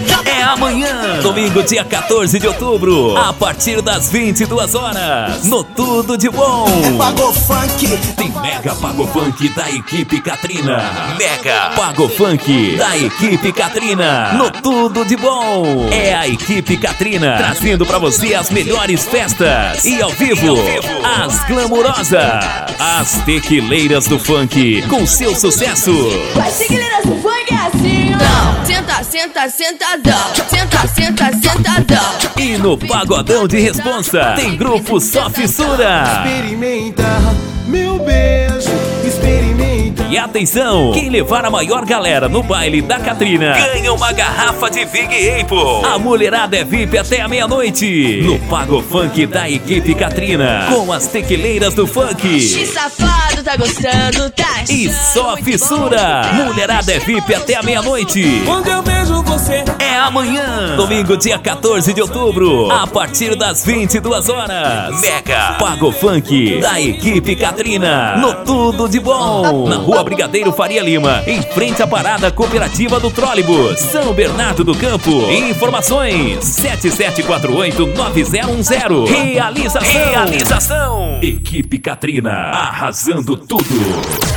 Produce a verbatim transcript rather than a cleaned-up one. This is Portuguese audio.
É amanhã, domingo, dia quatorze de outubro, a partir das vinte e duas horas, no Tudo de Bom. É Pago Funk. Tem Mega Pago Funk da equipe Katrina. Mega Pago Funk da equipe Katrina. No Tudo de Bom. É a equipe Katrina trazendo pra você as melhores festas. E ao vivo, as glamurosas, as tequileiras do funk com seu sucesso. As tequileiras do funk é assim, ó. Senta, senta, sentadão. Senta, senta, sentadão. E no Pagodão de Responsa tem grupo Só Fissura. Experimenta meu beijo, experimenta. E atenção, quem levar a maior galera no baile da Katrina ganha uma garrafa de Big Apple. A mulherada é V I P até a meia-noite no Pago Funk da equipe Katrina, com as tequileiras do funk. Que safado, tá gostando, tá? E Só Fissura, mulherada é V I P até a meia-noite. Quando eu vejo você, é amanhã, domingo, dia quatorze de outubro, a partir das vinte e duas horas. Mega Pago Funk da equipe Katrina, no Tudo de Bom, na Rua Brigadeiro Faria Lima, em frente à parada cooperativa do Trólebus, São Bernardo do Campo. Informações sete sete quatro oito nove zero um zero. Realização, Realização. Equipe Katrina, arrasando tudo.